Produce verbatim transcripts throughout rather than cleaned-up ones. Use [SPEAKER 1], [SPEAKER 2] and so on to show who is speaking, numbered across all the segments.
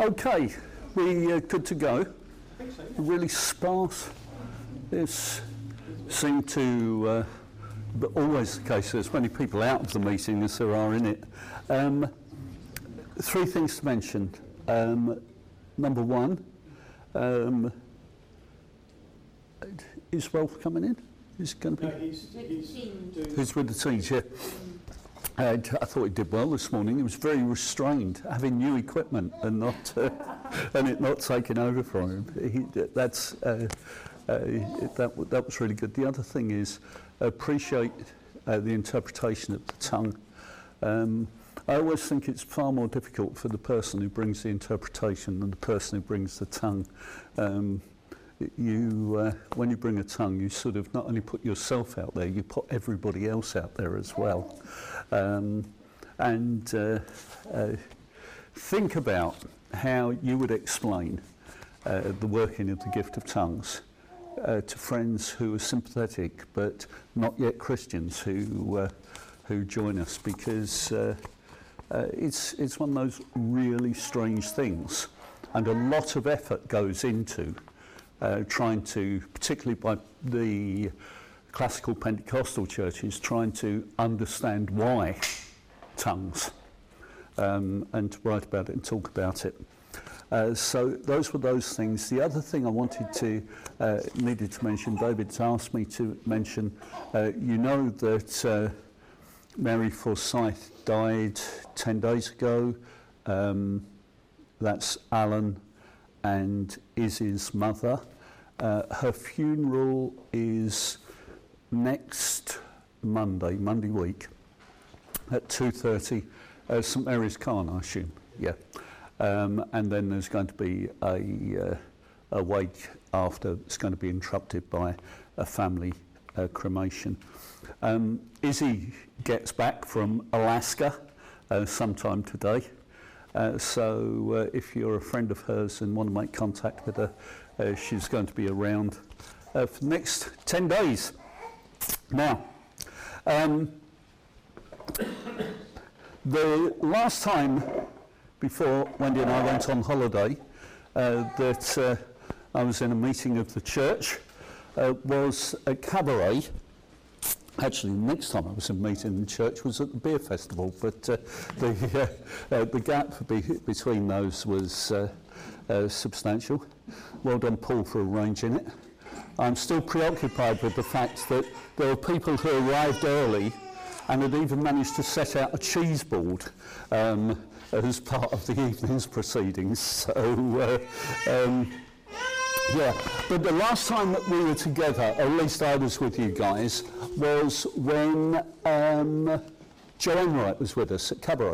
[SPEAKER 1] Okay, we uh, good to go.
[SPEAKER 2] I think so.
[SPEAKER 1] Really sparse. This seemed to, uh, but always the case, there's many people out of the meeting as there are in it. Um, three things to mention. Um, number one, um, is Rolf coming in? Is going to be?
[SPEAKER 2] No, he's, he's doing...
[SPEAKER 1] He's with the teams, yeah. And I thought he did well this morning. He was very restrained, having new equipment and not uh, and it not taking over from him. He, that's uh, uh, that that was really good. The other thing is appreciate uh, the interpretation of the tongue. Um, I always think it's far more difficult for the person who brings the interpretation than the person who brings the tongue. Um, you, uh, when you bring a tongue, you sort of not only put yourself out there, you put everybody else out there as well. Um, and uh, uh, think about how you would explain uh, the working of the gift of tongues uh, to friends who are sympathetic but not yet Christians who uh, who join us, because uh, uh, it's it's one of those really strange things, and a lot of effort goes into uh, trying to, particularly by the classical Pentecostal churches, trying to understand why tongues, um, and to write about it and talk about it. Uh, so those were those things. The other thing I wanted to, uh, needed to mention, David's asked me to mention, uh, you know that uh, Mary Forsyth died ten days ago. Um, that's Alan and Izzy's mother. Uh, her funeral is next Monday, Monday week, at two thirty, uh, St Mary's Carn, I assume, yeah. Um, and then there's going to be a, uh, a wake after. It's going to be interrupted by a family uh, cremation. Um, Izzy gets back from Alaska uh, sometime today. Uh, so uh, if you're a friend of hers and want to make contact with her, uh, she's going to be around uh, for the next ten days. Now, um, the last time before Wendy and I went on holiday uh, that uh, I was in a meeting of the church uh, was a cabaret. Actually, the next time I was in a meeting in the church was at the beer festival, but uh, the, uh, uh, the gap be between those was uh, uh, substantial. Well done, Paul, for arranging it. I'm still preoccupied with the fact that there were people who arrived early and had even managed to set out a cheese board um, as part of the evening's proceedings. So, uh, um, yeah. But the last time that we were together, or at least I was with you guys, was when um, Joe Enright was with us at Cabaret.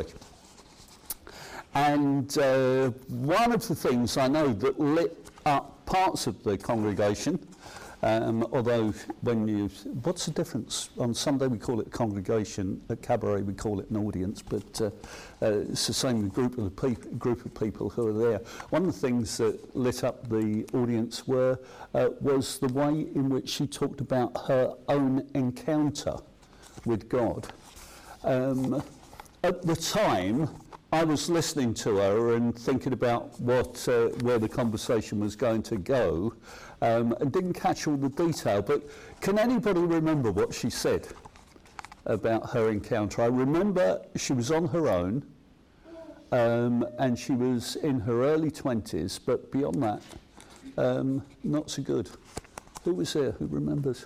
[SPEAKER 1] And uh, one of the things I know that lit up parts of the congregation, Um, although when you, what's the difference? On Sunday we call it congregation, at Cabaret we call it an audience, but uh, uh, it's the same group of the peop- group of people who are there. One of the things that lit up the audience were uh, was the way in which she talked about her own encounter with God. Um, at the time, I was listening to her and thinking about what uh, where the conversation was going to go, um, and didn't catch all the detail. But can anybody remember what she said about her encounter? I remember she was on her own, um, and she was in her early twenties, but beyond that, um, not so good. Who was there? Who remembers?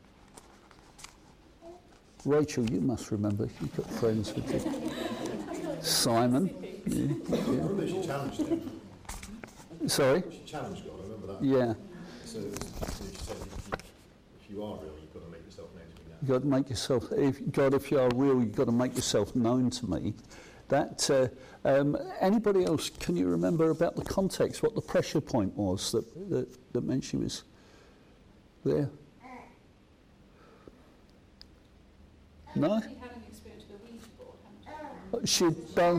[SPEAKER 1] Rachel, you must remember. You've got friends with you. Simon. Yeah, yeah.
[SPEAKER 3] I remember she challenged him.
[SPEAKER 1] Sorry?
[SPEAKER 3] She challenged God, I remember that.
[SPEAKER 1] Yeah.
[SPEAKER 3] So it was, she said, if you, if you are real, you've got to make yourself known to me now.
[SPEAKER 1] You've got to make yourself, if, God, if you are real, you've got to make yourself known to me. That, uh, um, anybody else, can you remember about the context, what the pressure point was that, that, that meant she was there? No? She'd done.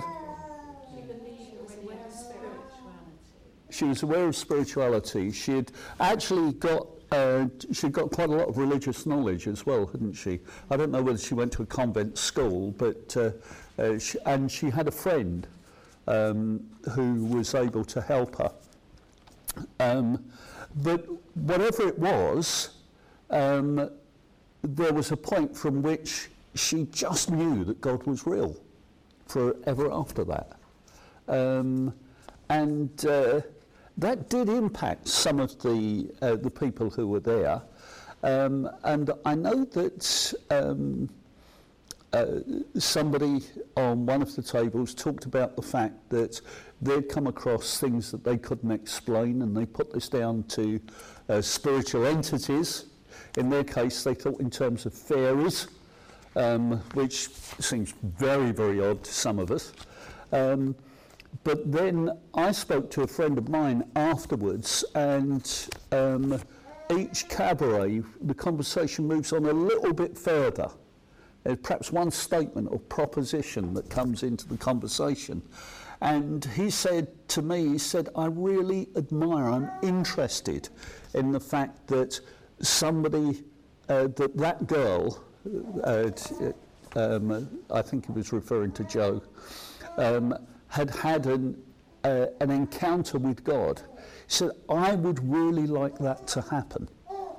[SPEAKER 1] She was aware of spirituality. She had actually got. Uh, she'd got quite a lot of religious knowledge as well, hadn't she? I don't know whether she went to a convent school, but uh, uh, she, and she had a friend um, who was able to help her. Um, but whatever it was, um, there was a point from which she just knew that God was real forever after that. Um, and uh, that did impact some of the, uh, the people who were there. Um, and I know that um, uh, somebody on one of the tables talked about the fact that they'd come across things that they couldn't explain, and they put this down to uh, spiritual entities. In their case, they thought in terms of fairies, um, which seems very, very odd to some of us. Um, but then I spoke to a friend of mine afterwards, and um, each cabaret, the conversation moves on a little bit further. There's perhaps one statement or proposition that comes into the conversation. And he said to me, he said, I really admire, I'm interested in the fact that somebody, uh, that that girl, uh, um, I think he was referring to Jo, um, had had an, uh, an encounter with God. He said, I would really like that to happen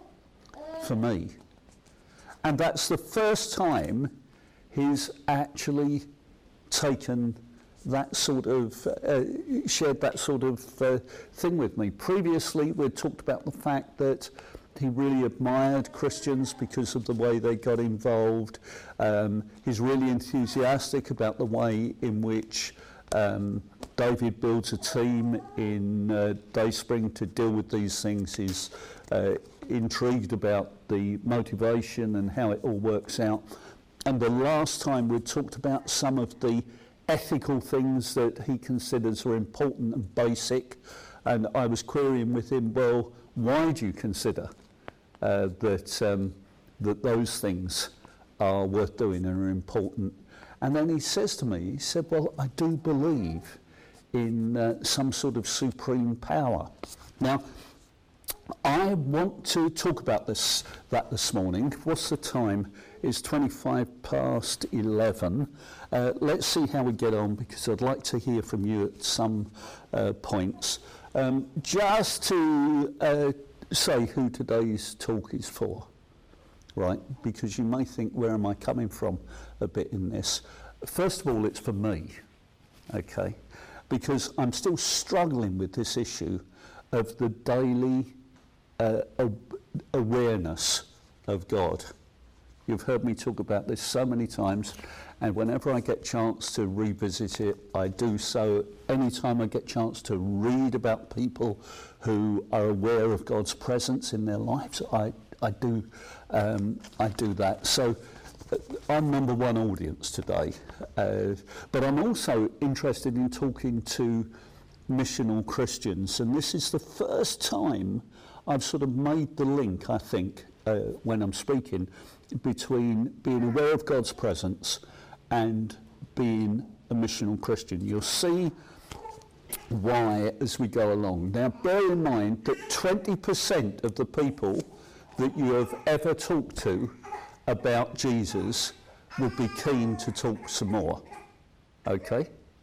[SPEAKER 1] for me. And that's the first time he's actually taken that sort of, uh, shared that sort of uh, thing with me. Previously, we'd talked about the fact that he really admired Christians because of the way they got involved. Um, he's really enthusiastic about the way in which um, David builds a team in uh, Dayspring to deal with these things. He's uh, intrigued about the motivation and how it all works out. And the last time we talked about some of the ethical things that he considers are important and basic, and I was querying with him, well, why do you consider uh, that um, that those things are worth doing and are important? And then he says to me, he said, well, I do believe in uh, some sort of supreme power. Now, I want to talk about this that this morning. What's the time? It's twenty-five past eleven. Uh, let's see how we get on, because I'd like to hear from you at some uh, points. Um, just to uh, say who today's talk is for, right? Because you may think, where am I coming from a bit in this? First of all, it's for me, okay? Because I'm still struggling with this issue of the daily Uh, awareness of God. You've heard me talk about this so many times, and whenever I get chance to revisit it, I do so. Anytime I get chance to read about people who are aware of God's presence in their lives, I, I do um, I do that. So uh, I'm number one audience today, uh, but I'm also interested in talking to missional Christians, and this is the first time I've sort of made the link, I think, uh, when I'm speaking, between being aware of God's presence and being a missional Christian. You'll see why as we go along. Now, bear in mind that twenty percent of the people that you have ever talked to about Jesus would be keen to talk some more. Okay?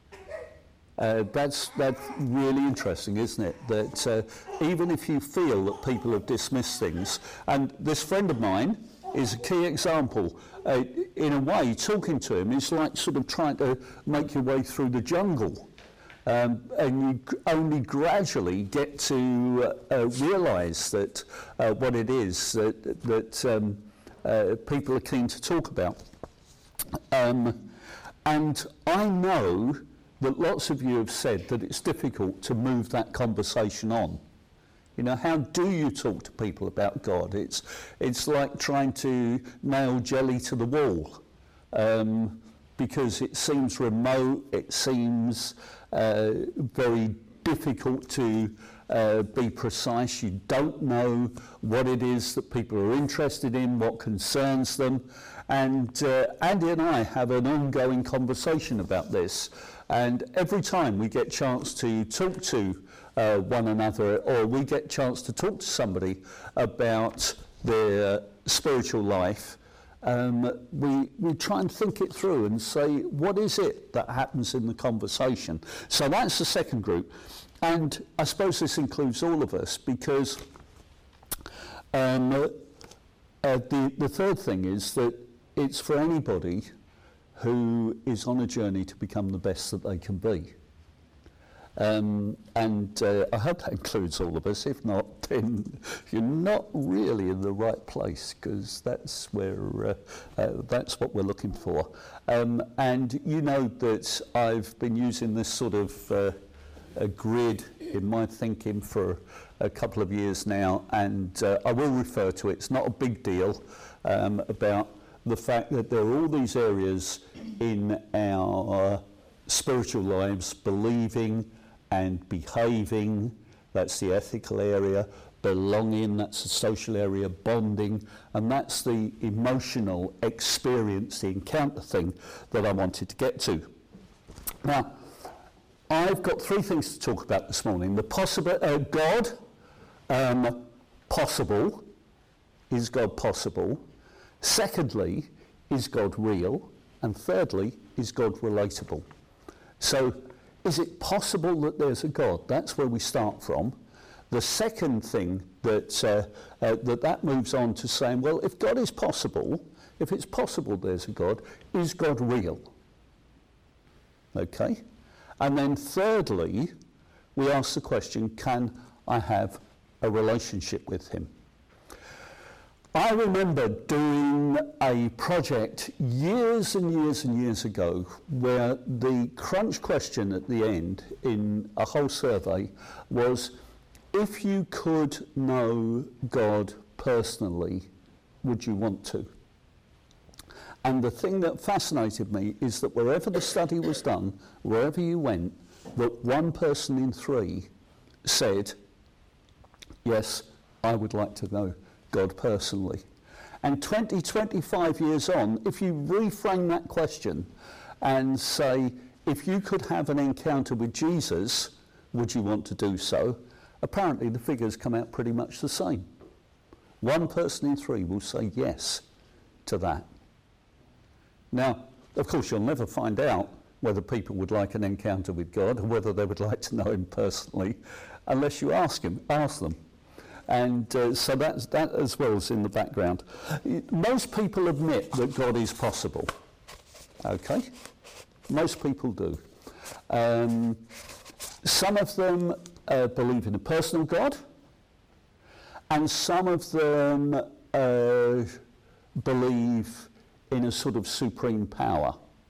[SPEAKER 1] Uh, that's that's really interesting, isn't it? That uh, even if you feel that people have dismissed things, and this friend of mine is a key example. Uh, in a way, talking to him is like sort of trying to make your way through the jungle, um, and you g- only gradually get to uh, uh, realise that uh, what it is that that um, uh, people are keen to talk about. Um, and I know that lots of you have said that it's difficult to move that conversation on. You know, how do you talk to people about God? It's it's like trying to nail jelly to the wall, um, because it seems remote, it seems uh, very difficult to uh, be precise. You don't know what it is that people are interested in, what concerns them. And uh, Andy and I have an ongoing conversation about this. And every time we get a chance to talk to uh, one another, or we get a chance to talk to somebody about their spiritual life, um, we, we try and think it through and say, what is it that happens in the conversation? So that's the second group. And I suppose this includes all of us, because um, uh, the, the third thing is that it's for anybody who is on a journey to become the best that they can be. Um, and uh, I hope that includes all of us. If not, then you're not really in the right place, because that's where uh, uh, that's what we're looking for. Um, and you know that I've been using this sort of uh, a grid in my thinking for a couple of years now, and uh, I will refer to it. It's not a big deal um, about the fact that there are all these areas in our uh, spiritual lives: believing and behaving, that's the ethical area; belonging, that's the social area; bonding, and that's the emotional experience, the encounter thing that I wanted to get to. Now, I've got three things to talk about this morning. The possible, uh, God, um, possible. Is God possible? Secondly, is God real? And thirdly, is God relatable? So, is it possible that there's a God? That's where we start from. The second thing that uh, uh, that, that moves on to saying, well, if God is possible, if it's possible there's a God, is God real? Okay? And then thirdly, we ask the question, can I have a relationship with him? I remember doing a project years and years and years ago where the crunch question at the end in a whole survey was, if you could know God personally, would you want to? And the thing that fascinated me is that wherever the study was done, wherever you went, that one person in three said, yes, I would like to know God personally. And twenty, twenty-five years on, if you reframe that question and say, if you could have an encounter with Jesus, would you want to do so? Apparently the figures come out pretty much the same. One person in three will say yes to that. Now, of course, you'll never find out whether people would like an encounter with God or whether they would like to know him personally, unless you ask him, ask them. And uh, so that's, that as well is in the background. Most people admit that God is possible. Okay? Most people do. Um, some of them uh, believe in a personal God, and some of them uh, believe in a sort of supreme power.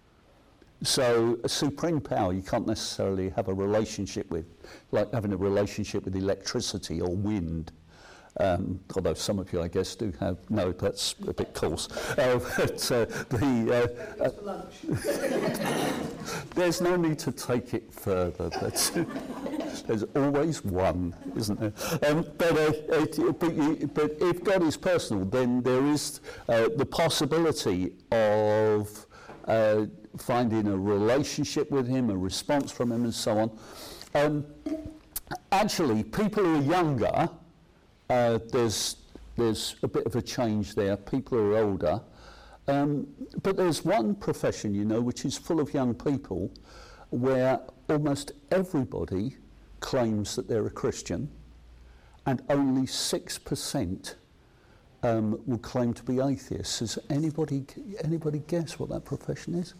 [SPEAKER 1] So a supreme power you can't necessarily have a relationship with, like having a relationship with electricity or wind. Um, although some of you, I guess, do have, no, that's a bit coarse. Uh, but uh, the, uh, uh, there's no need to take it further. That's, there's always one, isn't there? Um, but, uh, it, but, you, but if God is personal, then there is uh, the possibility of uh, finding a relationship with him, a response from him, and so on. Um, actually, people who are younger, Uh, there's there's a bit of a change there. People are older, um, but there's one profession, you know, which is full of young people, where almost everybody claims that they're a Christian, and only six percent um, will claim to be atheists. Does anybody anybody guess what that profession is?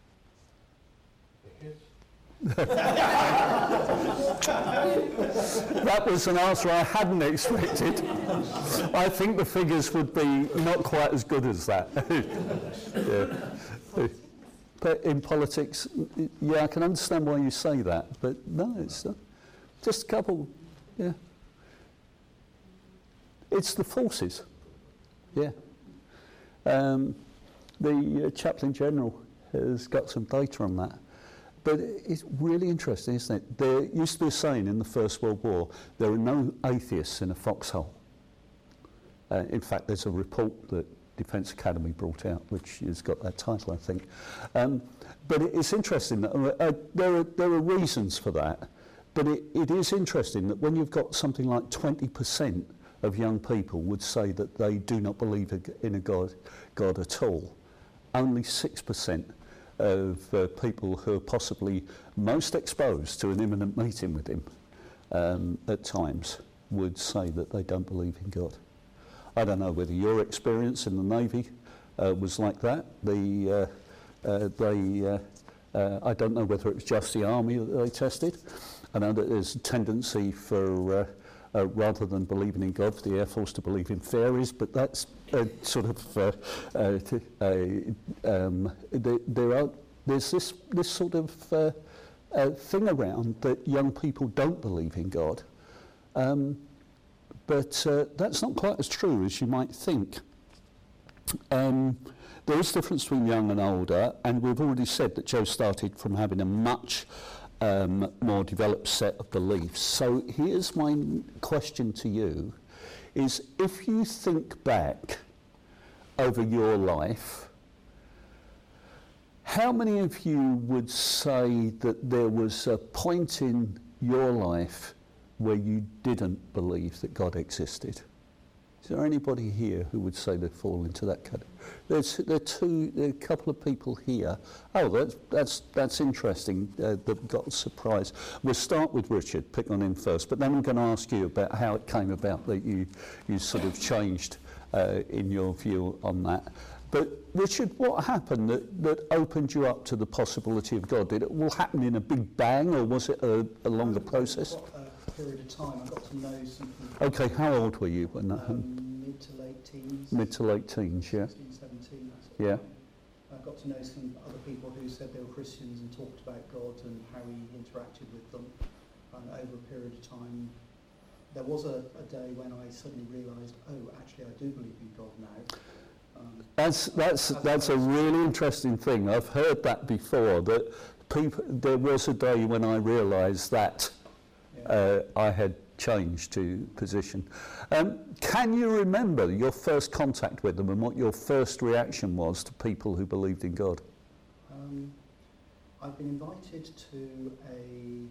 [SPEAKER 1] That was an answer I hadn't expected. I think the figures would be not quite as good as that. Yeah. But in politics, yeah, I can understand why you say that, but no, it's uh, just a couple, yeah. It's the forces, yeah. Um, the uh, Chaplain General has got some data on that. But it's really interesting, isn't it? There used to be a saying in the First World War, there are no atheists in a foxhole. Uh, in fact, there's a report that Defence Academy brought out, which has got that title, I think. Um, but it, it's interesting that uh, there, are, there are reasons for that. But it, it is interesting that when you've got something like twenty percent of young people would say that they do not believe in a God, God at all. Only six percent of uh, people who are possibly most exposed to an imminent meeting with him um, at times would say that they don't believe in God. I don't know whether your experience in the Navy uh, was like that. The, uh, uh, they, uh, uh, I don't know whether it was just the Army that they tested. I know that there's a tendency for, uh, uh, rather than believing in God, for the Air Force to believe in fairies, but that's uh, sort of, uh, uh, t- uh, um, there, there are, there's this, this sort of uh, uh, thing around that young people don't believe in God. Um, But uh, that's not quite as true as you might think. Um, there is a difference between young and older, and we've already said that Joe started from having a much um, more developed set of beliefs. So here's my question to you, is if you think back over your life, how many of you would say that there was a point in your life where you didn't believe that God existed? Is there anybody here who would say they fall into that category? There's there are two, there are a couple of people here. Oh, that's that's that's interesting. Uh, that got a surprise. We'll start with Richard. Pick on him first, but then I'm going to ask you about how it came about that you you sort of changed uh, in your view on that. But Richard, what happened that, that opened you up to the possibility of God? Did it all happen in a big bang, or was it a, a longer process?
[SPEAKER 4] Period of time. I got to know some people.
[SPEAKER 1] Okay, how old were you when that happened?
[SPEAKER 4] Um, mid to late teens.
[SPEAKER 1] Mid to late teens, yeah.
[SPEAKER 4] sixteen, seventeen, that sort of
[SPEAKER 1] Yeah.
[SPEAKER 4] time. I got to know some other people who said they were Christians and talked about God and how he interacted with them. And over a period of time, there was a, a day when I suddenly realised, oh, actually, I do believe in God now. Um,
[SPEAKER 1] That's that's that's a really interesting thing. I've heard that before. That people, there was a day when I realised that
[SPEAKER 4] yeah.
[SPEAKER 1] uh, I had changed to position. Um, can you remember your first contact with them and what your first reaction was to people who believed in God?
[SPEAKER 4] Um, I've been invited to a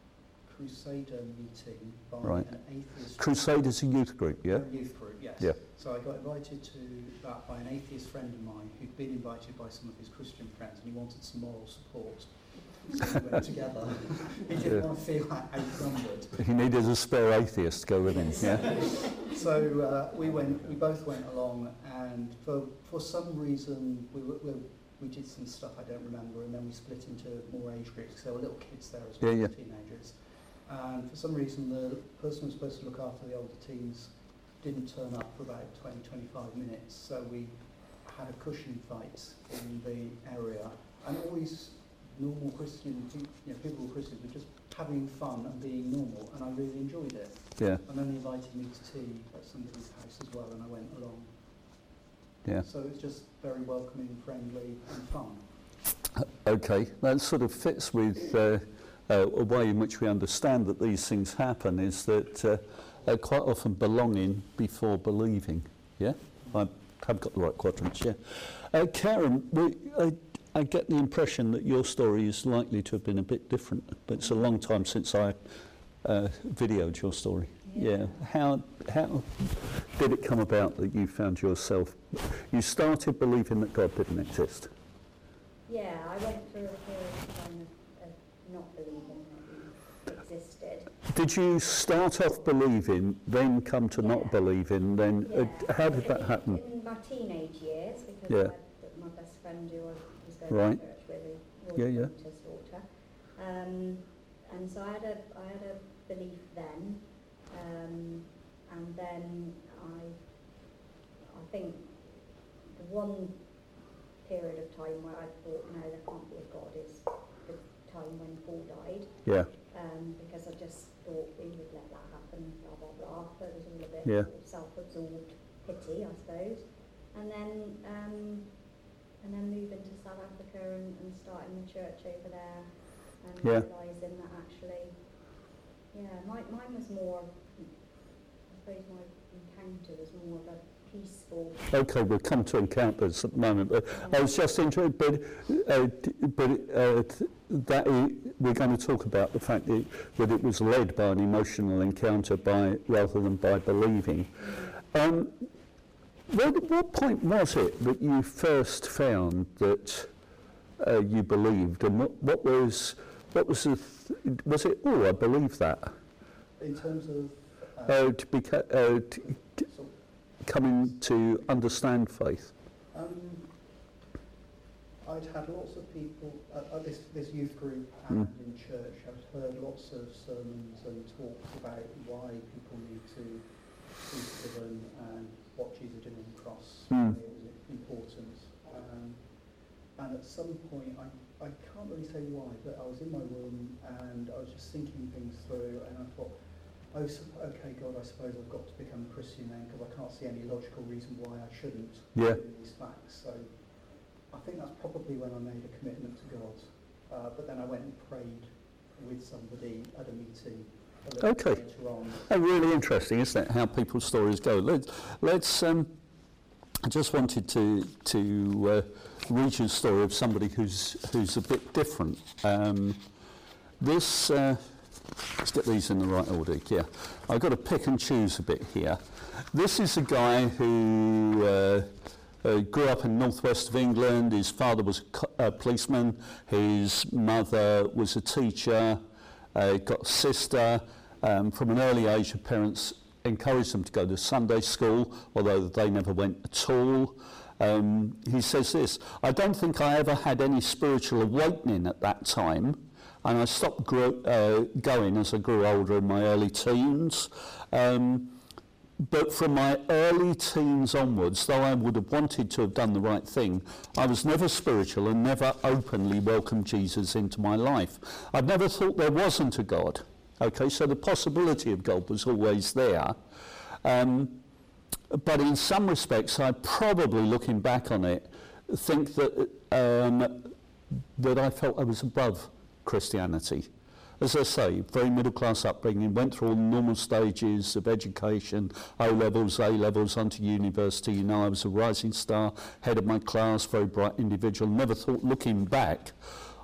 [SPEAKER 4] Crusader meeting by
[SPEAKER 1] Right.
[SPEAKER 4] an atheist.
[SPEAKER 1] Crusaders, a youth group, yeah?
[SPEAKER 4] A youth group, yes.
[SPEAKER 1] Yeah.
[SPEAKER 4] So I got invited to that by an atheist friend of mine who'd been invited by some of his Christian friends, and he wanted some moral support. So we went together. He didn't
[SPEAKER 1] Yeah.
[SPEAKER 4] want to feel like outnumbered.
[SPEAKER 1] He needed a spare atheist to go with him, yeah?
[SPEAKER 4] So uh, we went. We both went along, and for for some reason we were, we, we did some stuff I don't remember, and then we split into more age groups. 'Cause there were little kids there as well,
[SPEAKER 1] Yeah, yeah.
[SPEAKER 4] teenagers. And for some reason, the person who was supposed to look after the older teens didn't turn up for about twenty, twenty-five minutes. So we had a cushion fight in the area, and all these normal Christian, pe- you know, people who were Christians were just having fun and being normal, and I really enjoyed it.
[SPEAKER 1] Yeah,
[SPEAKER 4] And then they invited me to tea at somebody's house as well, and I went along.
[SPEAKER 1] yeah.
[SPEAKER 4] So it was just very welcoming, friendly, and fun.
[SPEAKER 1] Okay, that sort of fits with uh, uh, a way in which we understand that these things happen, is that uh, uh, quite often belonging before believing. Yeah, I have got the right quadrants. Yeah, uh, Karen, we, uh, I get the impression that your story is likely to have been a bit different, but it's a long time since I uh, videoed your story. Yeah. yeah. How how did it come about that you found yourself? You started believing that God didn't exist.
[SPEAKER 2] Yeah, I went through a period of time of, of not believing that he existed.
[SPEAKER 1] Did you start off believing, then come to
[SPEAKER 2] Yeah.
[SPEAKER 1] not believing, then
[SPEAKER 2] Yeah.
[SPEAKER 1] uh, how did that
[SPEAKER 2] In-
[SPEAKER 1] happen?
[SPEAKER 2] In my teenage years, because
[SPEAKER 1] Yeah.
[SPEAKER 2] my, my best friend who I was going
[SPEAKER 1] Right.
[SPEAKER 2] to church with, was
[SPEAKER 1] Yeah, yeah.
[SPEAKER 2] his daughter. Um, and so I had a, I had a belief then, um, and then I, I think the one period of time where I thought, no, there can't be a God, is the time when Paul died.
[SPEAKER 1] Yeah,
[SPEAKER 2] Um, because I just thought we would let that happen, blah, blah, blah. So it was all a bit
[SPEAKER 1] Yeah.
[SPEAKER 2] self-absorbed pity, I suppose. And then um, and then moving to South Africa and, and starting the church over there and
[SPEAKER 1] Yeah.
[SPEAKER 2] realising that actually, yeah, my, mine was more, I suppose my encounter was more of a peaceful.
[SPEAKER 1] Okay, we'll come to encounters at the moment, but I was just interested, but, uh, d- but uh, th- that i- we're going to talk about the fact that, that it was led by an emotional encounter by rather than by believing. Um, what, what point was it that you first found that uh, you believed, and what, what was what was the th- was it? Oh, I believe that.
[SPEAKER 4] In terms of uh,
[SPEAKER 1] Uh, to beca- uh, to, to
[SPEAKER 4] so,
[SPEAKER 1] coming to understand faith.
[SPEAKER 4] um, I'd had lots of people at, at this, this youth group and
[SPEAKER 1] Mm.
[SPEAKER 4] in church. I'd heard lots of sermons and talks about why people need to be forgiven and what Jesus did on the cross.
[SPEAKER 1] Mm.
[SPEAKER 4] It was important. Um, and at some point, I, I can't really say why, but I was in my room and I was just thinking things through, and I thought, oh, so, okay, God, I suppose I've got to become a Christian then, because I can't see any logical reason why I shouldn't.
[SPEAKER 1] Yeah.
[SPEAKER 4] Given these facts. So I think that's probably when I made a commitment to God. Uh, but then I went and prayed with somebody at a meeting a little
[SPEAKER 1] Okay.
[SPEAKER 4] bit later on.
[SPEAKER 1] Oh, really interesting, isn't it? How people's stories go. Let's. let's um, I just wanted to to uh, read you a story of somebody who's who's a bit different. Um, this. Uh, let's get these in the right order. Yeah, I've got to pick and choose a bit here. This is a guy who. Uh, Uh, grew up in northwest of England. His father was a, co- a policeman. His mother was a teacher. Uh, got a sister. Um, from an early age, her parents encouraged them to go to Sunday school, although they never went at all. Um, he says this, I don't think I ever had any spiritual awakening at that time, and I stopped grow, uh, going as I grew older in my early teens. Um, But from my early teens onwards, though I would have wanted to have done the right thing, I was never spiritual and never openly welcomed Jesus into my life. I've never thought there wasn't a God. Okay, so the possibility of God was always there. Um, but in some respects, I probably, looking back on it, think that, um, that I felt I was above Christianity. As I say, very middle-class upbringing, went through all the normal stages of education, O-levels, A-levels, onto university. You know, I was a rising star, head of my class, very bright individual. Never thought, looking back,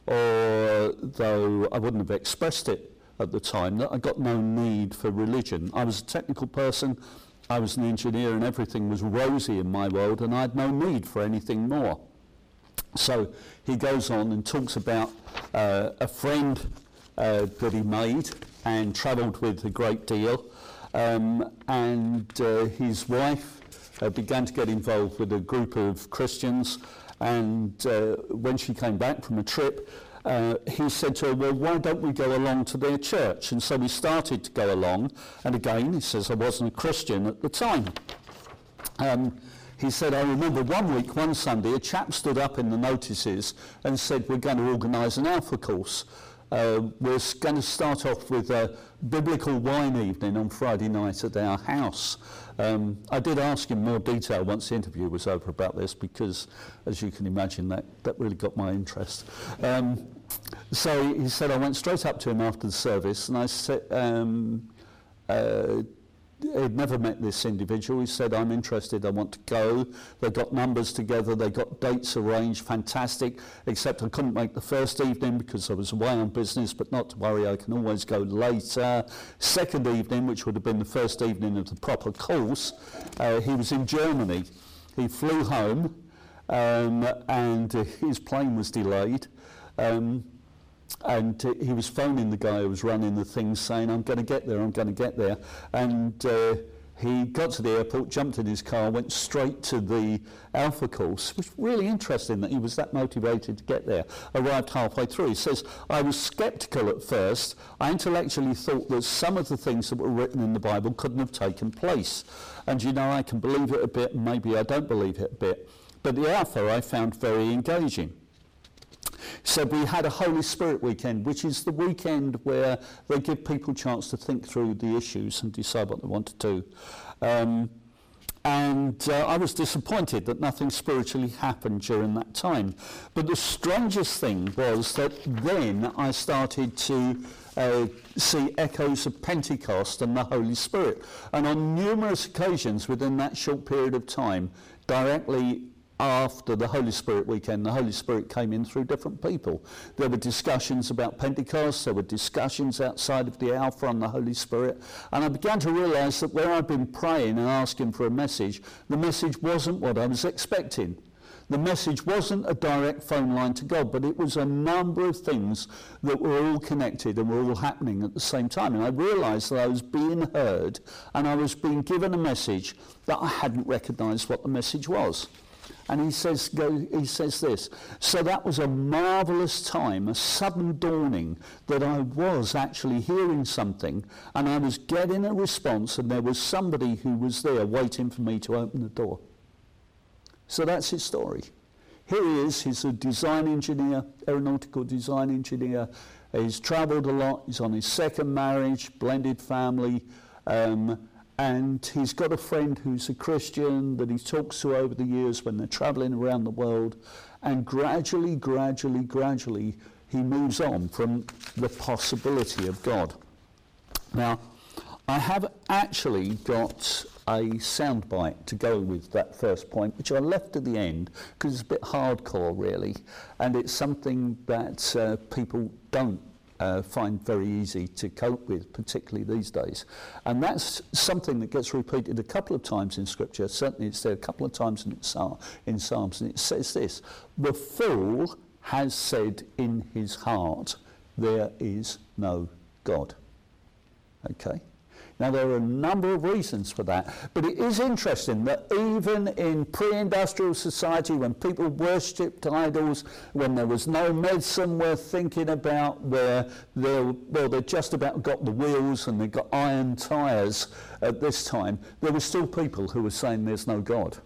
[SPEAKER 1] or though I wouldn't have expressed it at the time, that I got no need for religion. I was a technical person, I was an engineer, and everything was rosy in my world, and I had no need for anything more. So he goes on and talks about uh, a friend Uh, that he made and travelled with a great deal, um, and uh, his wife uh, began to get involved with a group of Christians, and uh, when she came back from a trip, uh, he said to her, well, why don't we go along to their church? And so we started to go along, and again he says I wasn't a Christian at the time. Um, He said, I remember one week, one Sunday, a chap stood up in the notices and said, we're going to organise an Alpha course. Uh, we're going to start off with a biblical wine evening on Friday night at our house. Um, I did ask him more detail once the interview was over about this, because, as you can imagine, that, that really got my interest. Um, so he said, I went straight up to him after the service, and I said, um, uh, he'd never met this individual. He said, I'm interested, I want to go. They got numbers together, they got dates arranged, fantastic, except I couldn't make the first evening because I was away on business, but not to worry, I can always go later. Second evening, which would have been the first evening of the proper course, uh, he was in Germany. He flew home, um, and uh, his plane was delayed. Um, And uh, he was phoning the guy who was running the thing, saying, I'm going to get there, I'm going to get there. And uh, he got to the airport, jumped in his car, went straight to the Alpha course. It was really interesting that he was that motivated to get there. Arrived halfway through. He says, I was sceptical at first. I intellectually thought that some of the things that were written in the Bible couldn't have taken place. And you know, I can believe it a bit, and maybe I don't believe it a bit. But the Alpha I found very engaging. So we had a Holy Spirit weekend, which is the weekend where they give people a chance to think through the issues and decide what they want to do. Um, And uh, I was disappointed that nothing spiritually happened during that time. But the strangest thing was that then I started to uh, see echoes of Pentecost and the Holy Spirit. And on numerous occasions within that short period of time, directly after the Holy Spirit weekend, the Holy Spirit came in through different people. There were discussions about Pentecost, there were discussions outside of the Alpha on the Holy Spirit, and I began to realise that where I'd been praying and asking for a message, the message wasn't what I was expecting. The message wasn't a direct phone line to God, but it was a number of things that were all connected and were all happening at the same time. And I realised that I was being heard and I was being given a message that I hadn't recognised what the message was. And he says, go, he says this, so that was a marvellous time, a sudden dawning that I was actually hearing something and I was getting a response and there was somebody who was there waiting for me to open the door. So that's his story. Here he is, he's a design engineer, aeronautical design engineer. He's travelled a lot, he's on his second marriage, blended family, um, and he's got a friend who's a Christian that he talks to over the years when they're travelling around the world. And gradually, gradually, gradually, he moves on from the possibility of God. Now, I have actually got a soundbite to go with that first point, which I left at the end because it's a bit hardcore, really. And it's something that uh, people don't Uh, find very easy to cope with, particularly these days. And that's something that gets repeated a couple of times in Scripture. Certainly it's there a couple of times in, in Psalms, and it says this: the fool has said in his heart, there is no God. Okay? Now, there are a number of reasons for that, but it is interesting that even in pre-industrial society, when people worshipped idols, when there was no medicine worth thinking about, where they're, well, they'd just about got the wheels and they've got iron tyres at this time, there were still people who were saying there's no God.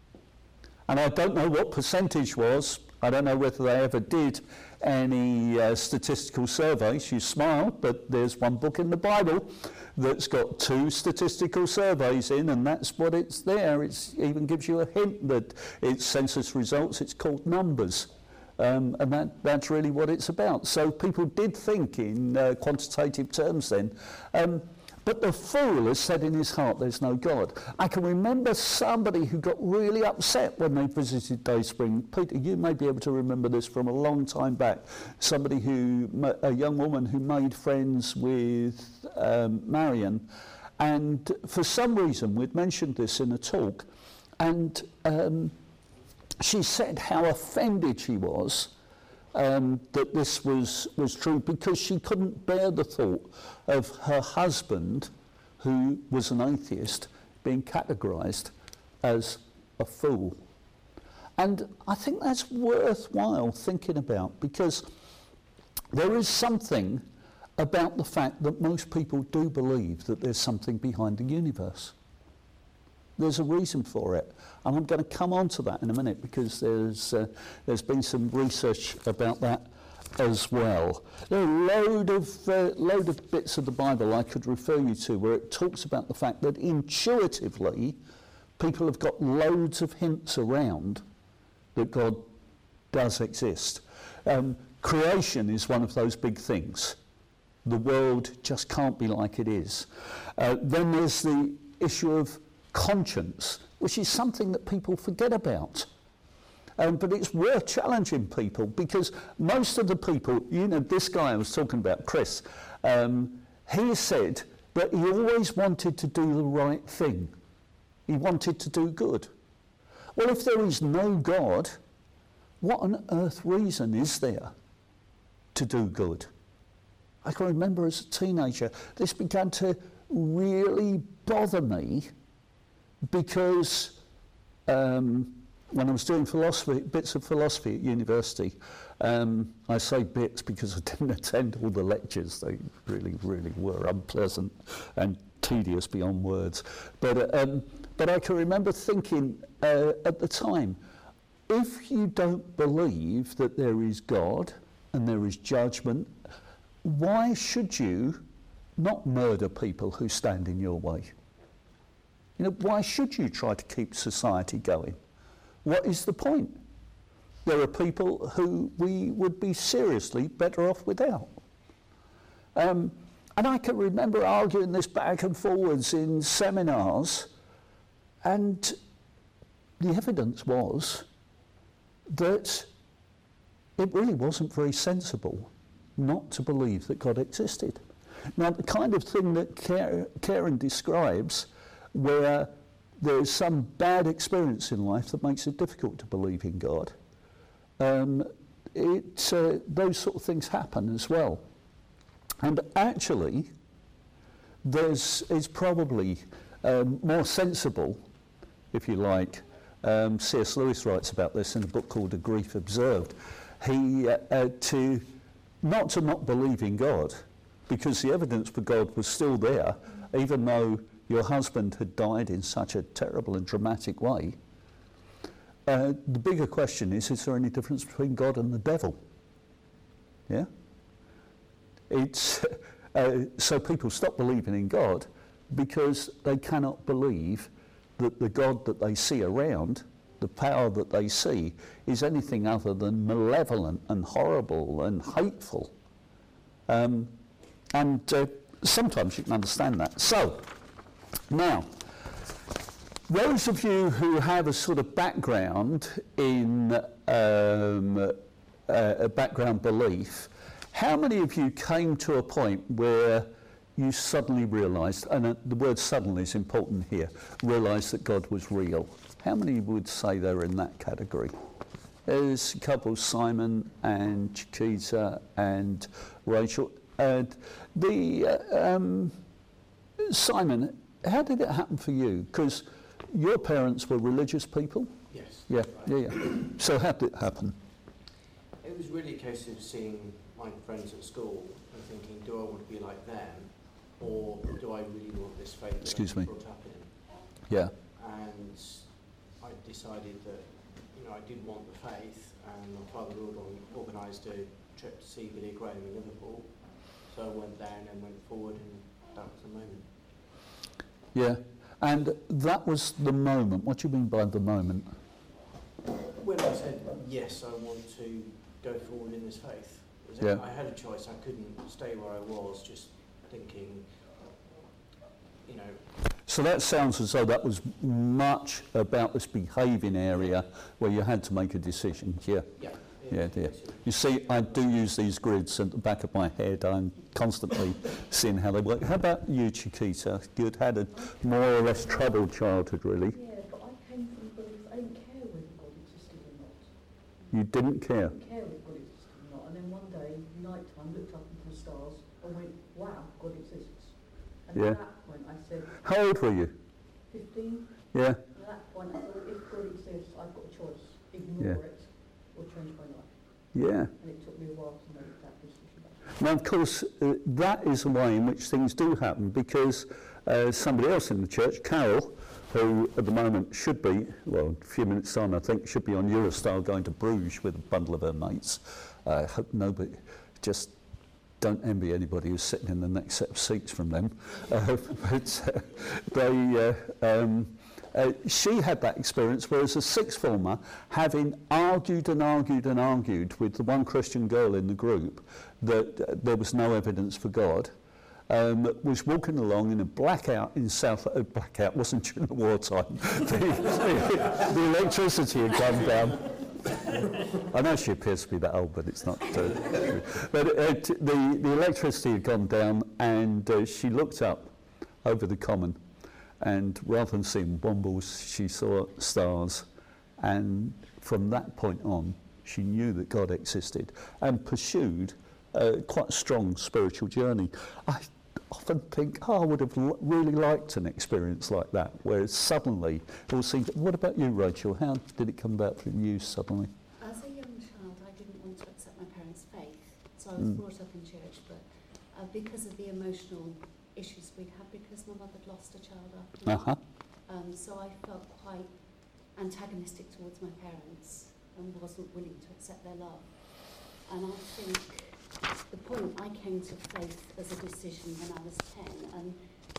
[SPEAKER 1] And I don't know what percentage was. I don't know whether they ever did any uh, statistical surveys. You smile, but there's one book in the Bible that's got two statistical surveys in, and that's what it's there. It even gives you a hint that it's census results. It's called Numbers. Um, and that, that's really what it's about. So people did think in uh, quantitative terms then. Um, But the fool has said in his heart, there's no God. I can remember somebody who got really upset when they visited Dayspring. Peter, you may be able to remember this from a long time back. Somebody who, a young woman who made friends with um, Marion. And for some reason, we'd mentioned this in a talk. And um, she said how offended she was Um, that this was, was true, because she couldn't bear the thought of her husband, who was an atheist, being categorised as a fool. And I think that's worthwhile thinking about, because there is something about the fact that most people do believe that there's something behind the universe. There's a reason for it, and I'm going to come on to that in a minute, because there's uh, there's been some research about that as well. There are a load of uh, load of bits of the Bible I could refer you to where it talks about the fact that intuitively people have got loads of hints around that God does exist. Um, creation is one of those big things. The world just can't be like it is. Uh, then there's the issue of conscience, which is something that people forget about. Um, but it's worth challenging people, because most of the people, you know, this guy I was talking about, Chris, um, he said that he always wanted to do the right thing. He wanted to do good. Well, if there is no God, what on earth reason is there to do good? I can remember as a teenager, this began to really bother me, because um, when I was doing philosophy, bits of philosophy at university, um, I say bits because I didn't attend all the lectures. They really, really were unpleasant and tedious beyond words. But, um, but I can remember thinking uh, at the time, if you don't believe that there is God and there is judgment, why should you not murder people who stand in your way? You know, why should you try to keep society going? What is the point? There are people who we would be seriously better off without. Um, and I can remember arguing this back and forwards in seminars, and the evidence was that it really wasn't very sensible not to believe that God existed. Now, the kind of thing that Karen describes, where there's some bad experience in life that makes it difficult to believe in God, um, it, uh, those sort of things happen as well. And actually, there's it's probably um, more sensible, if you like. Um, C S Lewis writes about this in a book called A Grief Observed. He uh, uh, to not to not believe in God, because the evidence for God was still there, even though your husband had died in such a terrible and dramatic way. Uh, the bigger question is, is there any difference between God and the devil? Yeah? It's, uh, so people stop believing in God because they cannot believe that the God that they see around, the power that they see, is anything other than malevolent and horrible and hateful. Um, and uh, sometimes you can understand that. So, now, those of you who have a sort of background in um, uh, a background belief, how many of you came to a point where you suddenly realised, and uh, the word suddenly is important here, realised that God was real? How many would say they're in that category? There's a couple, Simon and Chiquita and Rachel. And the uh, um, Simon, how did it happen for you? Because your parents were religious people?
[SPEAKER 5] Yes.
[SPEAKER 1] Yeah, yeah, yeah. So how did it happen?
[SPEAKER 5] It was really a case of seeing my friends at school and thinking, do I want to be like them, or do I really want this faith that
[SPEAKER 1] Excuse
[SPEAKER 5] I've
[SPEAKER 1] me.
[SPEAKER 5] been brought up in?
[SPEAKER 1] Yeah.
[SPEAKER 5] And I decided that, you know, I did want the faith, and my father organised a trip to see Billy Graham in Liverpool. So I went there and then went forward, and that was the moment.
[SPEAKER 1] Yeah. And that was the moment. What do you mean by the moment?
[SPEAKER 5] When I said, yes, I want to go forward in this faith. It was
[SPEAKER 1] Yeah.
[SPEAKER 5] I had a choice. I couldn't stay where I was, just thinking, you know.
[SPEAKER 1] So that sounds as though that was much about this behaving area where you had to make a decision. Yeah.
[SPEAKER 5] Yeah.
[SPEAKER 1] Yeah, yeah. You see, I do use these grids at the back of my head. I'm constantly seeing how they work. How about you, Chiquita? You'd had a more or less troubled childhood, really.
[SPEAKER 6] Yeah, but I came from beliefs. I didn't care whether God existed or not.
[SPEAKER 1] You didn't care?
[SPEAKER 6] I didn't care whether God existed or not. And then one day, night time, looked up into the stars and went, wow, God exists. And
[SPEAKER 1] Yeah.
[SPEAKER 6] at that point, I said,
[SPEAKER 1] How old were you?
[SPEAKER 6] fifteen.
[SPEAKER 1] Yeah.
[SPEAKER 6] And at that point, I thought, if God exists, I've got a choice. Ignore
[SPEAKER 1] Yeah.
[SPEAKER 6] it or change my life.
[SPEAKER 1] Yeah.
[SPEAKER 6] And it took me a while to make that decision.
[SPEAKER 1] Now, of course, uh, that is a way in which things do happen, because uh, somebody else in the church, Carol, who at the moment should be, well, a few minutes on, I think, should be on Eurostar going to Bruges with a bundle of her mates. I uh, hope nobody, just don't envy anybody who's sitting in the next set of seats from them. Uh, but uh, they, uh, um, Uh, she had that experience, whereas a sixth former, having argued and argued and argued with the one Christian girl in the group that uh, there was no evidence for God, um, was walking along in a blackout in South... Uh, blackout wasn't during the wartime. the, the, the electricity had come down. I know she appears to be that old, but it's not uh, true. But uh, t- the, the electricity had gone down, and uh, she looked up over the common, and rather than seeing wombles, she saw stars. And from that point on, she knew that God existed and pursued uh, quite a strong spiritual journey. I often think, oh, I would have l- really liked an experience like that, where suddenly it all seemed... What about you, Rachel? How did it come about for you suddenly?
[SPEAKER 7] As a young child, I didn't want to accept my parents' faith, so I was
[SPEAKER 1] Mm.
[SPEAKER 7] brought up in church, but uh, because of the emotional issues we'd had, because my mother had lost a child after me,
[SPEAKER 1] Uh-huh.
[SPEAKER 7] um, so I felt quite antagonistic towards my parents and wasn't willing to accept their love. And I think the point I came to faith as a decision when I was ten, and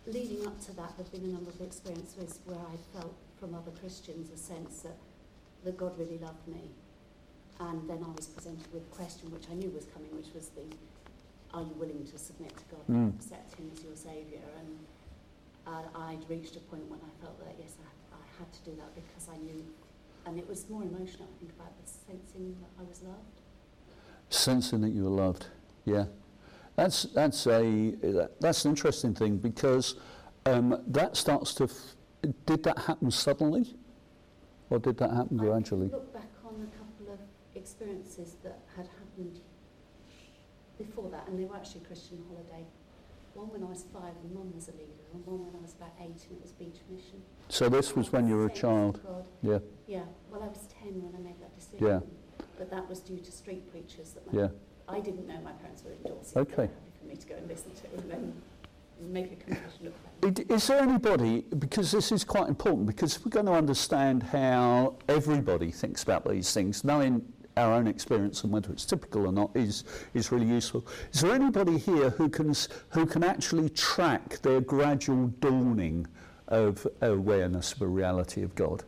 [SPEAKER 7] leading up to that, there have been a number of experiences where I felt from other Christians a sense that, that God really loved me. And then I was presented with a question which I knew was coming, which was the, are you willing to submit to God
[SPEAKER 1] Mm.
[SPEAKER 7] and accept him as your saviour? And uh, I'd reached a point when I felt that, yes, I, I had to do that because I knew, and it was more emotional, I think, about the sensing that I was loved.
[SPEAKER 1] Sensing that you were loved, yeah. That's that's a that's an interesting thing, because um, that starts to. F- did that happen suddenly, or did that happen gradually?
[SPEAKER 7] I look back on a couple of experiences that had happened before that, and they were actually Christian holiday. One when I was five and Mum was a leader, and one when I was about eight and it was Beach Mission.
[SPEAKER 1] So this was when you were a
[SPEAKER 7] Sense of
[SPEAKER 1] child.
[SPEAKER 7] God.
[SPEAKER 1] Yeah,
[SPEAKER 7] Yeah. Well, I was ten when I made that decision.
[SPEAKER 1] Yeah.
[SPEAKER 7] But that was due to street preachers that my
[SPEAKER 1] yeah.
[SPEAKER 7] I didn't know my parents were endorsing.
[SPEAKER 1] Okay.
[SPEAKER 7] They were happy for me to go and listen to and then make a confession of faith.
[SPEAKER 1] It- Is there anybody, because this is quite important, because if we're going to understand how everybody thinks about these things, knowing our own experience and whether it's typical or not is is really useful. Is there anybody here who can s- who can actually track their gradual dawning of awareness of a reality of God?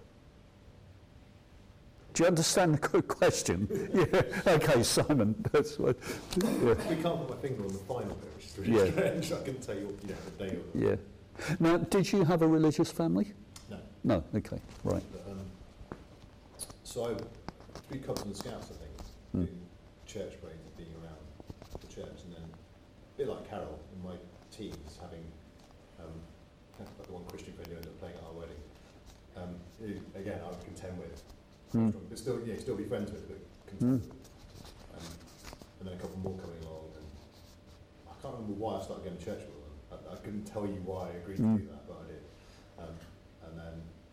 [SPEAKER 1] Do you understand the quick question? Yeah. Okay, Simon. That's what. Yeah.
[SPEAKER 3] We can't put my finger on the final bit, which is really
[SPEAKER 1] Yeah.
[SPEAKER 3] strange. I can tell you, you know, the day of the
[SPEAKER 1] Yeah. Now, did you have a religious family?
[SPEAKER 3] No.
[SPEAKER 1] No. Okay. Right.
[SPEAKER 3] But, um, so I, three Cubs and Scouts, I think,
[SPEAKER 1] Hmm.
[SPEAKER 3] doing church parades and being around the church, and then a bit like Carol in my teens, having um, like the one Christian friend who ended up playing at our wedding, um, who again I would contend with,
[SPEAKER 1] Hmm.
[SPEAKER 3] but still, you know, still be friends with, but
[SPEAKER 1] Hmm.
[SPEAKER 3] contend with. Um, and then a couple more coming along, and I can't remember why I started going to church with them. I, I couldn't tell you why I agreed
[SPEAKER 1] Hmm.
[SPEAKER 3] to do that, but I did. Um, and then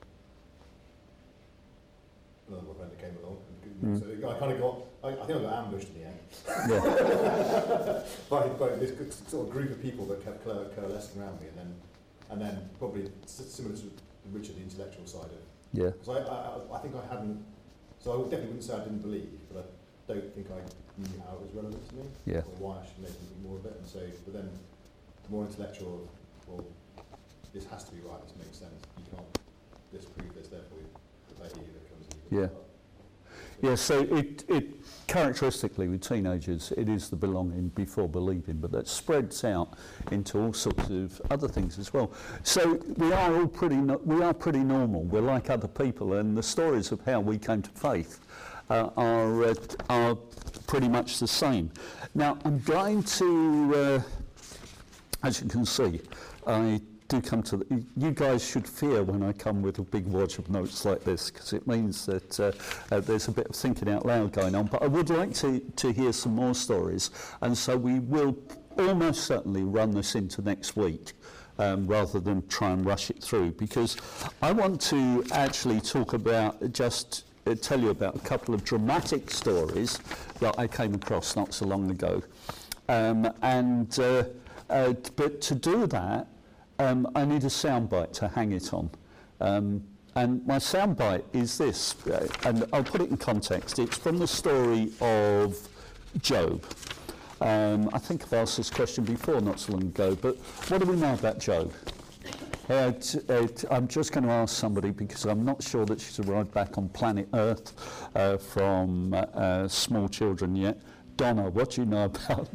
[SPEAKER 3] another friend that came along. And
[SPEAKER 1] Mm.
[SPEAKER 3] So I kind of got, I, I think I got ambushed in the end
[SPEAKER 1] Yeah.
[SPEAKER 3] by, by this good sort of group of people that kept coal- coalescing around me, and then and then probably s- similar to Richard, the intellectual side of it.
[SPEAKER 1] Yeah.
[SPEAKER 3] Because I, I, I think I hadn't, so I definitely wouldn't say I didn't believe, but I don't think I knew how it was relevant to me,
[SPEAKER 1] Yeah.
[SPEAKER 3] or why I should make anything more of it. And so, but then the more intellectual, well, this has to be right, this makes sense. You can't disprove this, therefore the idea that comes in.
[SPEAKER 1] Yeah. Yeah, so it, it characteristically with teenagers, it is the belonging before believing, but that spreads out into all sorts of other things as well. So we are all pretty, no, we are pretty normal. We're like other people, and the stories of how we came to faith uh, are uh, are pretty much the same. Now I'm going to, uh, as you can see, I do come to the, you guys should fear when I come with a big wad of notes like this, because it means that uh, uh, there's a bit of thinking out loud going on. But I would like to, to hear some more stories, and so we will almost certainly run this into next week um, rather than try and rush it through, because I want to actually talk about, just uh, tell you about a couple of dramatic stories that I came across not so long ago. Um, and uh, uh, but to do that, Um, I need a soundbite to hang it on. Um, and my soundbite is this, uh, and I'll put it in context. It's from the story of Job. Um, I think I've asked this question before not so long ago, but what do we know about Job? Uh, t- uh, t- I'm just going to ask somebody, because I'm not sure that she's arrived back on planet Earth uh, from uh, uh, small children yet. Donna, what do you know about?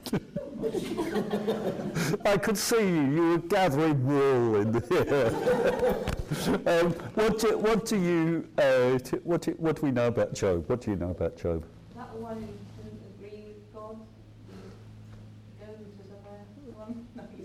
[SPEAKER 1] I could see you, you were gathering wool in the air. um, what, do, what do you, uh, t- what, do, what do we know about Job? What do you know about Job?
[SPEAKER 8] That one who didn't agree with God. Job is a bad one.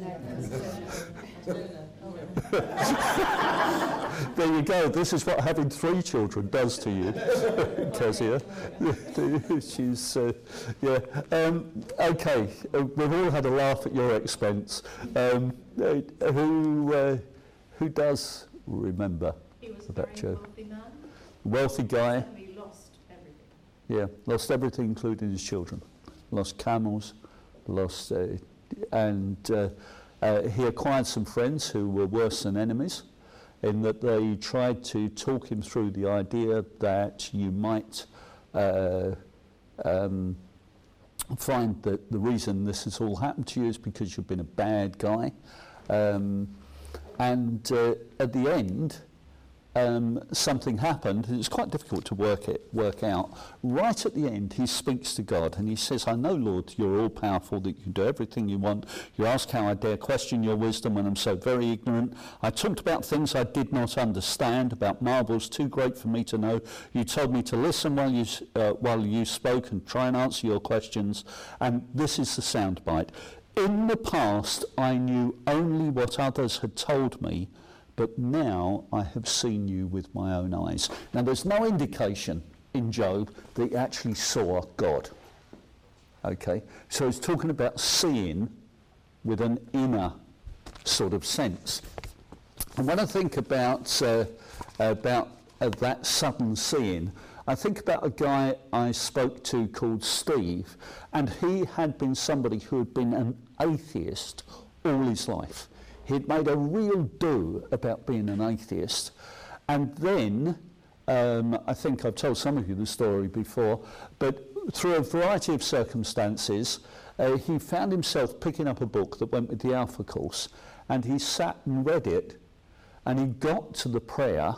[SPEAKER 1] There you go. This is what having three children does to you, Kezia. She's, uh, yeah. Um, okay, uh, we've all had a laugh at your expense. Um, uh, who, uh, who does remember
[SPEAKER 8] He was a
[SPEAKER 1] about
[SPEAKER 8] very
[SPEAKER 1] Job?
[SPEAKER 8] wealthy man.
[SPEAKER 1] Wealthy guy,
[SPEAKER 8] And he lost everything.
[SPEAKER 1] yeah, lost everything, including his children. Lost camels, lost, uh, and uh, uh, he acquired some friends who were worse than enemies, in that they tried to talk him through the idea that you might uh, um, find that the reason this has all happened to you is because you've been a bad guy. Um, and uh, at the end, um, something happened, and it's quite difficult to work it work out. Right at the end, he speaks to God, and he says, I know, Lord, you're all-powerful, that you can do everything you want. You ask how I dare question your wisdom when I'm so very ignorant. I talked about things I did not understand, about marvels too great for me to know. You told me to listen while you, uh, while you spoke and try and answer your questions. And this is the soundbite. In the past, I knew only what others had told me, but now I have seen you with my own eyes. Now, there's no indication in Job that he actually saw God. Okay? So he's talking about seeing with an inner sort of sense. And when I think about, uh, about uh, that sudden seeing, I think about a guy I spoke to called Steve, and he had been somebody who had been an atheist all his life. He'd made a real do about being an atheist. And then, um, I think I've told some of you the story before, but through a variety of circumstances, uh, he found himself picking up a book that went with the Alpha course, and he sat and read it, and he got to the prayer,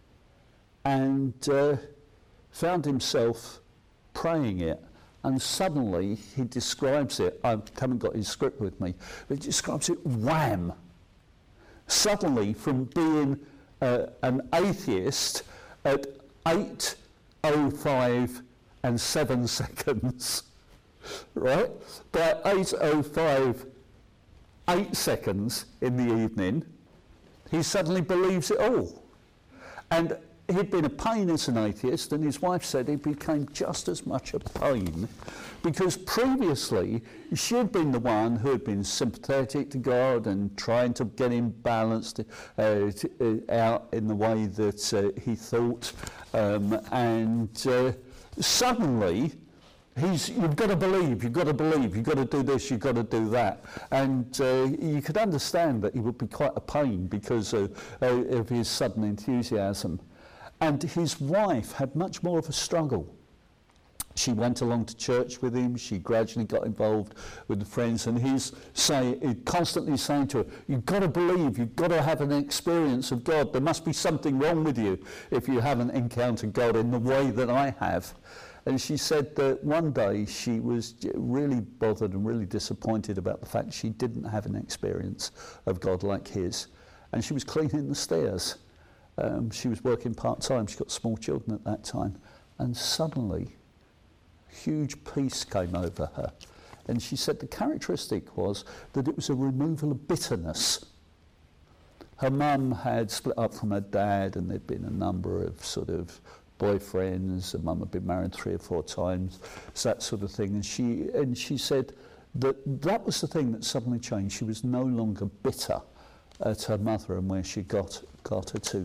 [SPEAKER 1] and uh, found himself praying it. And suddenly, he describes it, I haven't got his script with me, but he describes it, wham! Suddenly, from being uh, an atheist at eight oh five and seven seconds, right? By eight oh five, eight seconds in the evening, he suddenly believes it all. And he'd been a pain as an atheist, and his wife said he became just as much a pain because previously she had been the one who had been sympathetic to God and trying to get him balanced uh, to, uh, out in the way that uh, he thought, um, and uh, suddenly he's, you've got to believe, you've got to believe, you've got to do this, you've got to do that. And uh, you could understand that he would be quite a pain because uh, uh, of his sudden enthusiasm. And his wife had much more of a struggle. She went along to church with him, she gradually got involved with the friends, and he's say, constantly saying to her, you've got to believe, you've got to have an experience of God. There must be something wrong with you if you haven't encountered God in the way that I have. And she said that one day she was really bothered and really disappointed about the fact she didn't have an experience of God like his. And she was cleaning the stairs. Um, she was working part-time, she got small children at that time, and suddenly huge peace came over her. And she said the characteristic was that it was a removal of bitterness. Her mum had split up from her dad, and there'd been a number of sort of boyfriends. Her mum had been married three or four times, so that sort of thing. And she, and she said that that was the thing that suddenly changed. She was no longer bitter at her mother and where she got, got her to.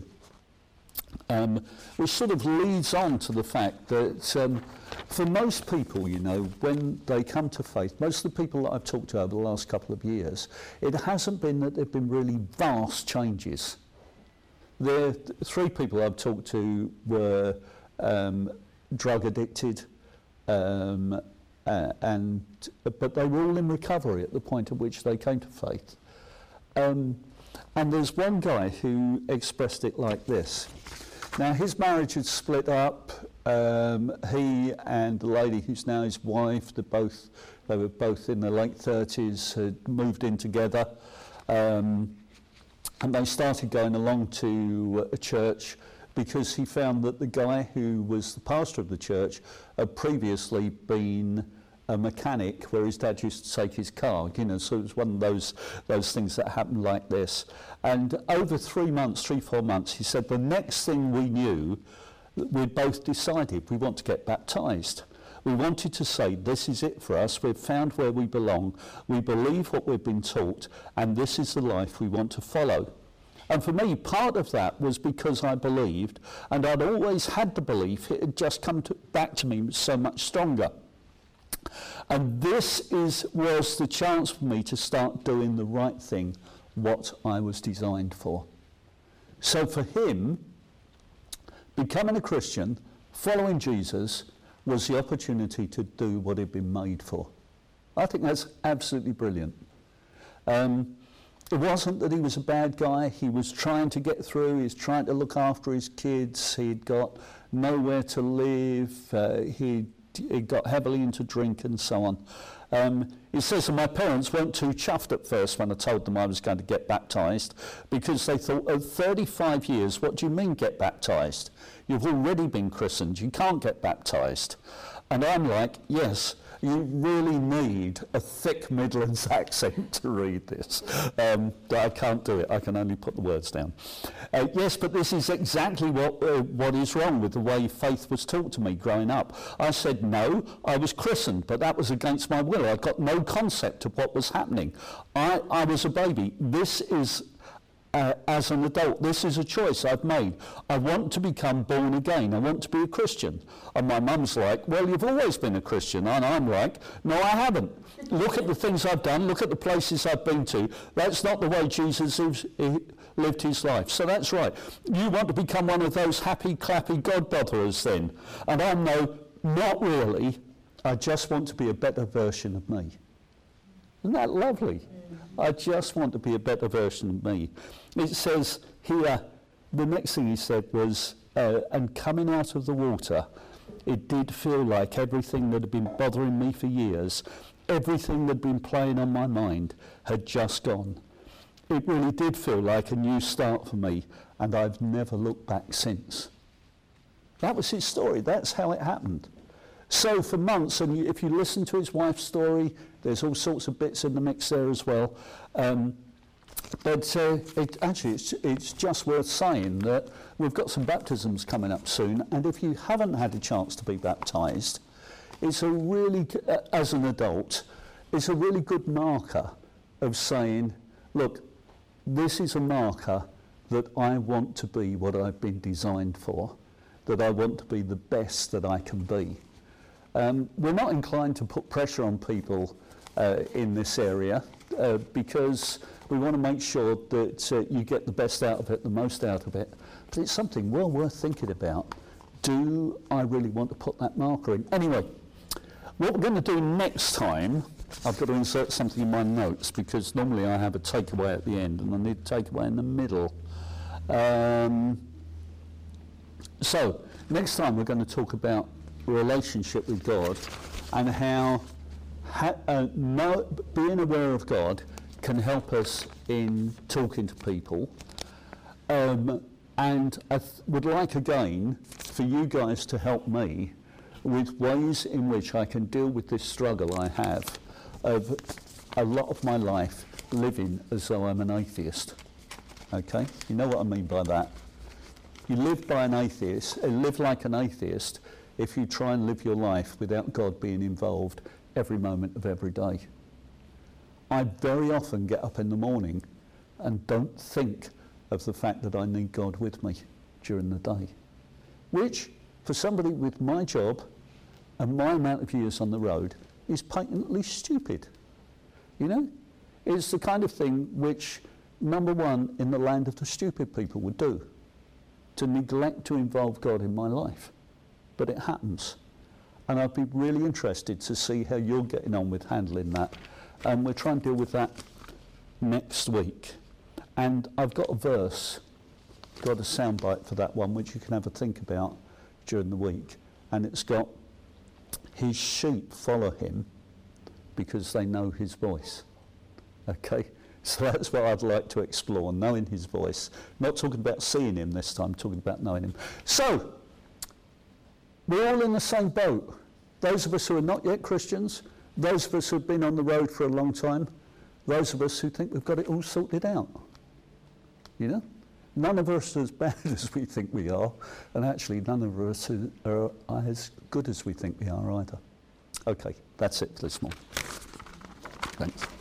[SPEAKER 1] Um, which sort of leads on to the fact that um, for most people, you know, when they come to faith, most of the people that I've talked to over the last couple of years, it hasn't been that there have been really vast changes. The th- three people I've talked to were um, drug addicted, um, uh, and but they were all in recovery at the point at which they came to faith. Um, And there's one guy who expressed it like this. Now, his marriage had split up. Um, he and the lady who's now his wife, they both they were both in their late thirties, had moved in together. Um, and they started going along to a church because he found that the guy who was the pastor of the church had previously been a mechanic where his dad used to take his car, you know, so it was one of those those things that happened like this. And over three months, three, four months, he said the next thing we knew, we'd both decided we want to get baptized. We wanted to say, this is it for us, we've found where we belong, we believe what we've been taught, and this is the life we want to follow. And for me, part of that was because I believed, and I'd always had the belief, it had just come to, back to me so much stronger. And this is was the chance for me to start doing the right thing, what I was designed for. So for him, becoming a Christian, following Jesus, was the opportunity to do what he'd been made for. I think that's absolutely brilliant. Um, it wasn't that he was a bad guy. He was trying to get through. He was trying to look after his kids. He'd got nowhere to live. Uh, he he got heavily into drink and so on. Um, it says that my parents weren't too chuffed at first when I told them I was going to get baptised, because they thought, at thirty-five years, what do you mean get baptised? You've already been christened. You can't get baptised. And I'm like, yes, you really need a thick Midlands accent to read this. Um, I can't do it. I can only put the words down. Uh, yes, but this is exactly what uh, what is wrong with the way faith was taught to me growing up. I said no, I was christened, but that was against my will. I got no concept of what was happening. I, I was a baby. This is... Uh, as an adult, this is a choice I've made. I want to become born again. I want to be a Christian. And my mum's like, well, you've always been a Christian. And I'm like, no, I haven't. Look at the things I've done. Look at the places I've been to. That's not the way Jesus lives, he lived his life. So that's right. You want to become one of those happy, clappy God botherers then. And I'm no, not really. I just want to be a better version of me. Isn't that lovely? I just want to be a better version of me. It says here, the next thing he said was, uh, and coming out of the water, it did feel like everything that had been bothering me for years, everything that had been playing on my mind, had just gone. It really did feel like a new start for me, and I've never looked back since. That was his story. That's how it happened. So for months, and if you listen to his wife's story, there's all sorts of bits in the mix there as well. Um, but uh, it, actually, it's, it's just worth saying that we've got some baptisms coming up soon, and if you haven't had a chance to be baptised, it's a really, uh, as an adult, it's a really good marker of saying, look, this is a marker that I want to be what I've been designed for, that I want to be the best that I can be. Um, we're not inclined to put pressure on people uh, in this area uh, because we want to make sure that uh, you get the best out of it, the most out of it. But it's something well worth thinking about. Do I really want to put that marker in? Anyway, what we're going to do next time, I've got to insert something in my notes because normally I have a takeaway at the end and I need a takeaway in the middle. Um, so, next time we're going to talk about relationship with God and how ha uh, know, being aware of God can help us in talking to people. Um, and I th would like again for you guys to help me with ways in which I can deal with this struggle I have of a lot of my life living as though I'm an atheist. Okay? You know what I mean by that? You live by an atheist, uh, live like an atheist if you try and live your life without God being involved every moment of every day. I very often get up in the morning and don't think of the fact that I need God with me during the day, which for somebody with my job and my amount of years on the road is patently stupid. You know, it's the kind of thing which number one in the land of the stupid people would do, to neglect to involve God in my life. But it happens. And I'd be really interested to see how you're getting on with handling that. And we'll try and deal with that next week. And I've got a verse, got a soundbite for that one, which you can have a think about during the week. And it's got, his sheep follow him because they know his voice. Okay? So that's what I'd like to explore, knowing his voice. Not talking about seeing him this time, talking about knowing him. So, we're all in the same boat. Those of us who are not yet Christians, those of us who have been on the road for a long time, those of us who think we've got it all sorted out. You know? None of us are as bad as we think we are, and actually none of us are as good as we think we are either. Okay, that's it for this morning. Thanks.